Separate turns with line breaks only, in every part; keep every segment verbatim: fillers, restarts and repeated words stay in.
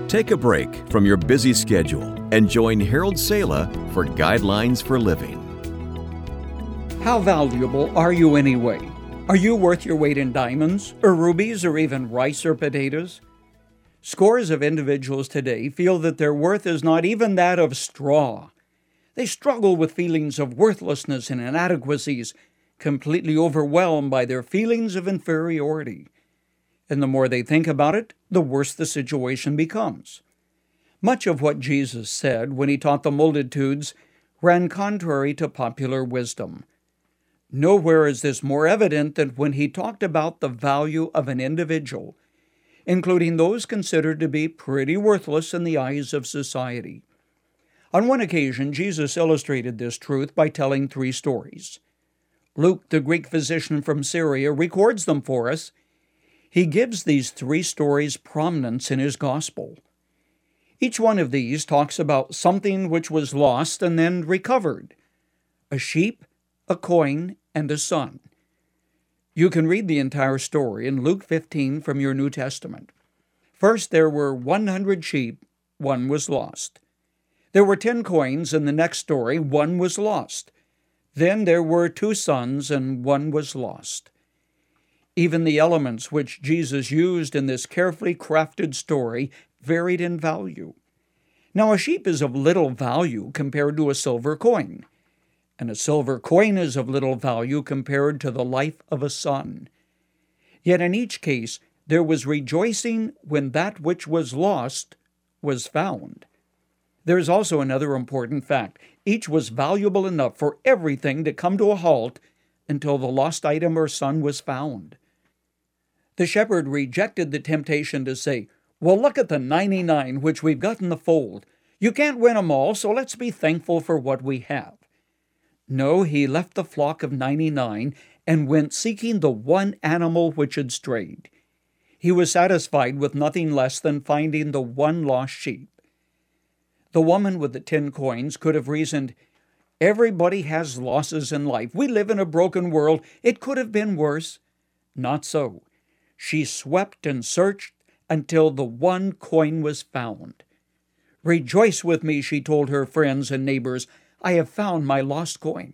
Take a break from your busy schedule and join Harold Sala for Guidelines for Living.
How valuable are you anyway? Are you worth your weight in diamonds, or rubies, or even rice or potatoes? Scores of individuals today feel that their worth is not even that of straw. They struggle with feelings of worthlessness and inadequacies, completely overwhelmed by their feelings of inferiority. And the more they think about it, the worse the situation becomes. Much of what Jesus said when he taught the multitudes ran contrary to popular wisdom. Nowhere is this more evident than when he talked about the value of an individual, including those considered to be pretty worthless in the eyes of society. On one occasion, Jesus illustrated this truth by telling three stories. Luke, the Greek physician from Syria, records them for us. He gives these three stories prominence in his gospel. Each one of these talks about something which was lost and then recovered: a sheep, a coin, and a son. You can read the entire story in Luke fifteen from your New Testament. First, there were one hundred sheep, one was lost. There were ten coins in the next story, one was lost. Then there were two sons, and one was lost. Even the elements which Jesus used in this carefully crafted story varied in value. Now, a sheep is of little value compared to a silver coin, and a silver coin is of little value compared to the life of a son. Yet in each case, there was rejoicing when that which was lost was found. There is also another important fact. Each was valuable enough for everything to come to a halt until the lost item or son was found. The shepherd rejected the temptation to say, "Well, look at the ninety-nine which we've got in the fold. You can't win them all, so let's be thankful for what we have." No, he left the flock of ninety-nine and went seeking the one animal which had strayed. He was satisfied with nothing less than finding the one lost sheep. The woman with the ten coins could have reasoned, "Everybody has losses in life. We live in a broken world. It could have been worse." Not so. She swept and searched until the one coin was found. "Rejoice with me," she told her friends and neighbors. "I have found my lost coin."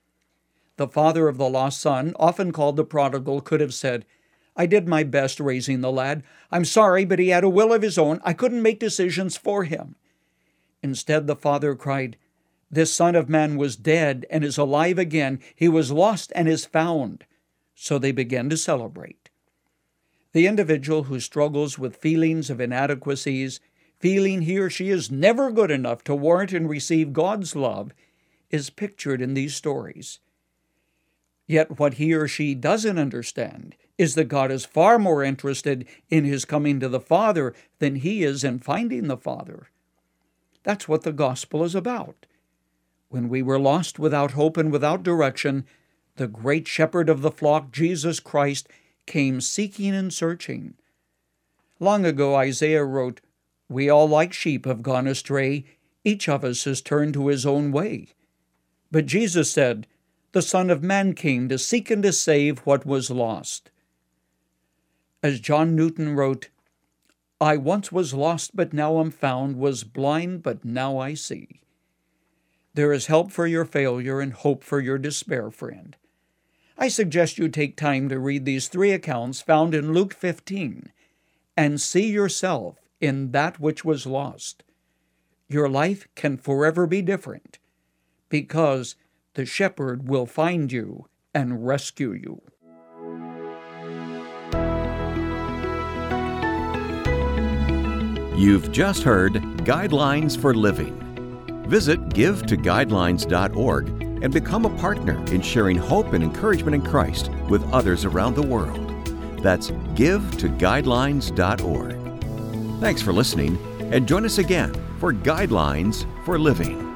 The father of the lost son, often called the prodigal, could have said, "I did my best raising the lad. I'm sorry, but he had a will of his own. I couldn't make decisions for him." Instead, the father cried, "This son of man was dead and is alive again. He was lost and is found." So they began to celebrate. The individual who struggles with feelings of inadequacies, feeling he or she is never good enough to warrant and receive God's love, is pictured in these stories. Yet what he or she doesn't understand is that God is far more interested in his coming to the Father than he is in finding the Father. That's what the gospel is about. When we were lost without hope and without direction, the great shepherd of the flock, Jesus Christ, came seeking and searching. Long ago, Isaiah wrote, "We all like sheep have gone astray. Each of us has turned to his own way." But Jesus said, "The Son of Man came to seek and to save what was lost." As John Newton wrote, "I once was lost, but now am found, was blind, but now I see." There is help for your failure and hope for your despair, friend. I suggest you take time to read these three accounts found in Luke fifteen and see yourself in that which was lost. Your life can forever be different because the shepherd will find you and rescue you.
You've just heard Guidelines for Living. Visit give to guidelines dot org and become a partner in sharing hope and encouragement in Christ with others around the world. That's give to guidelines dot org. Thanks for listening, and join us again for Guidelines for Living.